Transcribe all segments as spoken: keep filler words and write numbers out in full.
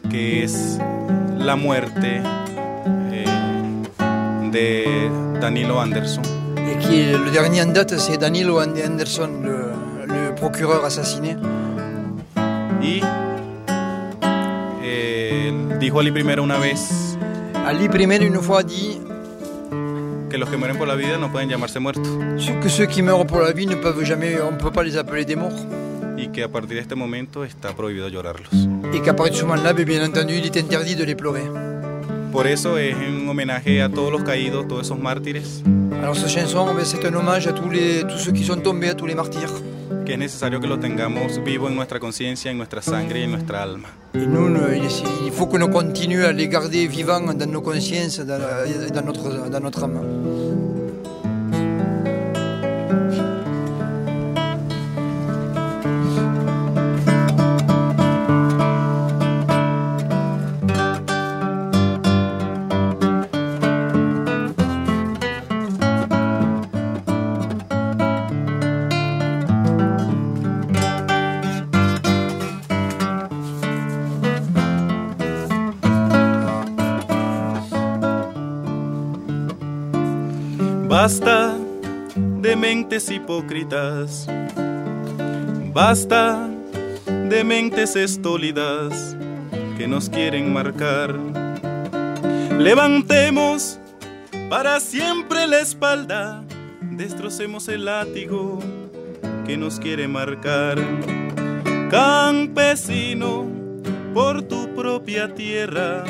que es la muerte eh, de Danilo Anderson. Et qui est le dernier en date, c'est Danilo Anderson, le, le procureur assassiné. Y eh, dijo Ali primero una vez Ali primero une fois a dit que los que mueren por la vida no pueden llamarse muertos. que ceux qui meurent pour la vie ne peuvent jamais, on ne peut pas les appeler des morts. Y que a partir de este momento está prohibido llorarlos. Et qu'à partir de ce moment-là, bien entendu, il est interdit de les pleurer. Por eso es un homenaje a todos los caídos, todos esos mártires. Alors cette chanson, c'est un hommage à tous, les, tous ceux qui sont tombés, à tous les martyrs. Que es necesario que lo tengamos vivo en nuestra conciencia, en nuestra sangre y en nuestra alma. Et nous, il faut que nous continuions à les garder vivants dans nos consciences, dans, dans, notre, dans notre âme. Basta de mentes hipócritas, basta de mentes estólidas que nos quieren marcar. Levantemos para siempre la espalda, destrocemos el látigo que nos quiere marcar. Campesino, por tu propia tierra,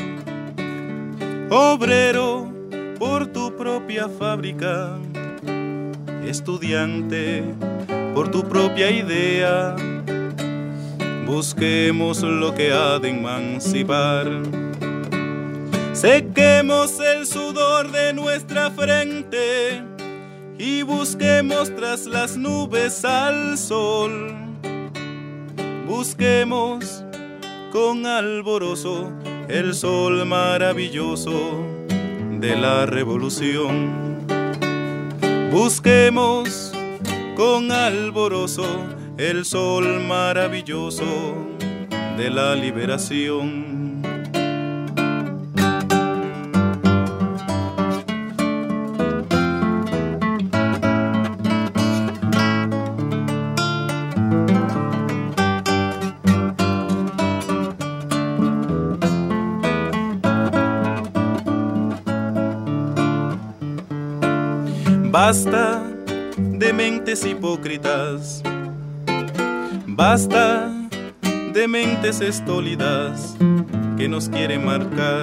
obrero, por tu propia fábrica, estudiante, por tu propia idea, busquemos lo que ha de emancipar. Sequemos el sudor de nuestra frente y busquemos tras las nubes al sol. Busquemos con alborozo el sol maravilloso de la revolución. Busquemos con alborozo el sol maravilloso de la liberación. Basta de mentes hipócritas, basta de mentes estólidas que nos quieren marcar.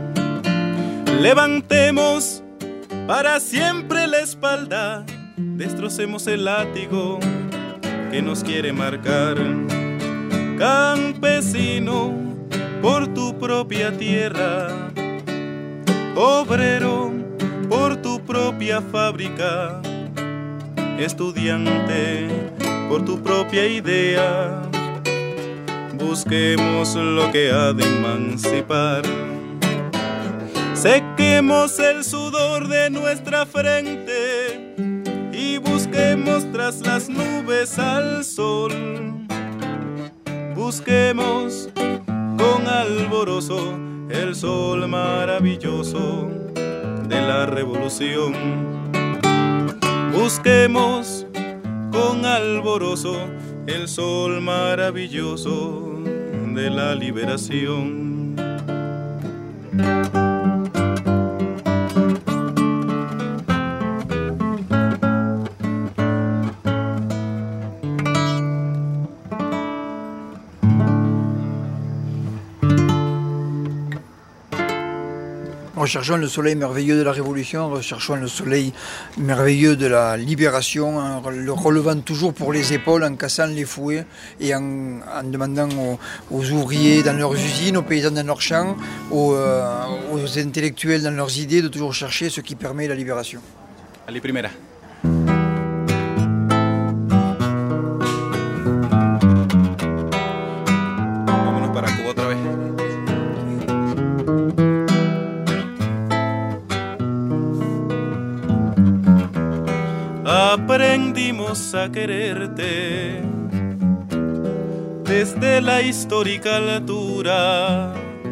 Levantemos para siempre la espalda, destrocemos el látigo que nos quiere marcar. Campesino, por tu propia tierra, obrero, por tu propia fábrica, estudiante, por tu propia idea, busquemos lo que ha de emancipar. Sequemos el sudor de nuestra frente y busquemos tras las nubes al sol. Busquemos con alborozo el sol maravilloso de la revolución. Busquemos con alborozo el sol maravilloso de la liberación. Recherchons le soleil merveilleux de la Révolution, recherchons le soleil merveilleux de la libération, en le relevant toujours pour les épaules, en cassant les fouets et en, en demandant aux, aux ouvriers dans leurs usines, aux paysans dans leurs champs, aux, euh, aux intellectuels dans leurs idées, de toujours chercher ce qui permet la libération. Ali primera. Vámonos para Cuba otra vez. Aprendimos a quererte desde la histórica altura.